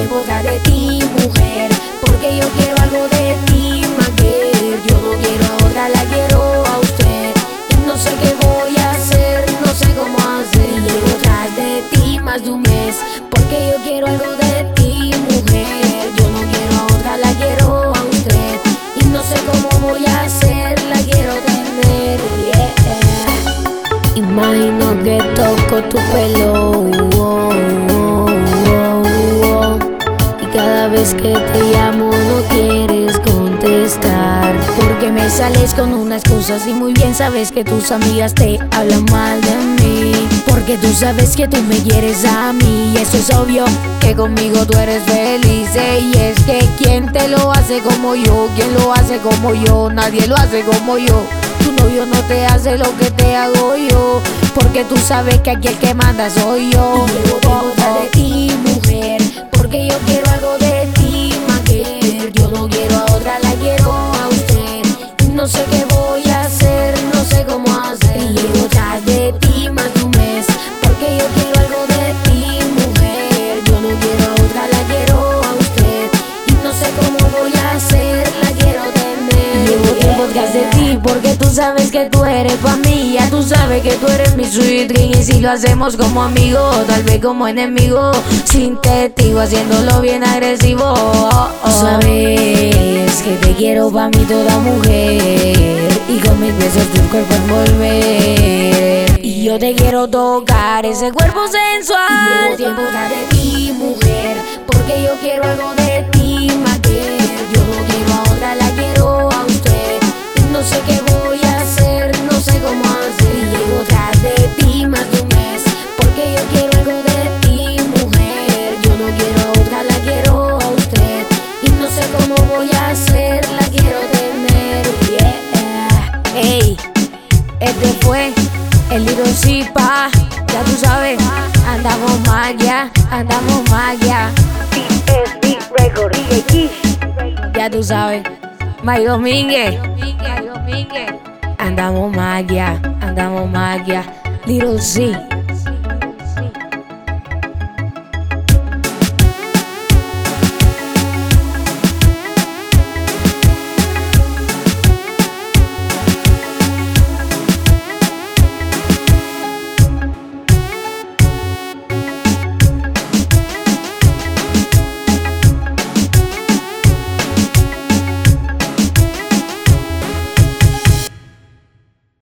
tiempo tras de ti, mujer, porque yo quiero algo de ti, mujer. Yo no quiero a otra, la quiero a usted. Y no sé qué voy a hacer, no sé cómo hacer. Y llevo tras de ti más de un mes, porque yo quiero algo de ti, mujer. Yo no quiero a otra, la quiero a usted. Y no sé cómo voy a hacer, la quiero tener, yeah. Imagino que toco tu pelo, y cada vez que te llamo no quieres contestar, porque me sales con unas cosas y muy bien sabes que tus amigas te hablan mal de mí, porque tú sabes que tú me quieres a mí y eso es obvio, que conmigo tú eres feliz, y es que ¿quién te lo hace como yo? ¿Quién lo hace como yo? Nadie lo hace como yo. Tu novio no te hace lo que te hago yo, porque tú sabes que aquí el que manda soy yo. Y llevo tiempo tras de ti, mujer, porque yo quiero algo de ti, mujer. Yo no quiero a otra, la quiero a usted. Y no sé qué voy a hacer, no sé cómo hacer. Y llevo tras de ti más de un mes, porque yo quiero algo de ti, mujer. Yo no quiero a otra, la quiero a usted. Y no sé cómo voy a hacer, la quiero tener. Y llevo tiempo tras de ti, porque tú sabes que tú eres pa' mí. Ya tú sabes que tú eres mi sweet dream. Y si lo hacemos como amigos, tal vez como enemigos, sin testigo, haciéndolo bien agresivo. Sabes que te quiero pa' mí toda mujer, y con mis besos tu cuerpo envolver. Y yo te quiero tocar ese cuerpo sensual. Y llevo tiempo tras de ti, mujer, porque yo quiero algo de ti, mujer. Yo no quiero a otra, la quiero a usted. Y no sé qué voy a hacer, no sé cómo hacer. Y llevo tras de ti más de un mes, porque yo quiero algo de ti, mujer. Yo no quiero a otra, la quiero a usted. Y no sé cómo voy a hacer, la quiero tener, yeah. Ey, este fue el Little Zipa, ya tú sabes, andamos magia, andamos magia. TSB Record, DJ Kish. Ya tú sabes, May Domínguez, andamos magia, Little Z.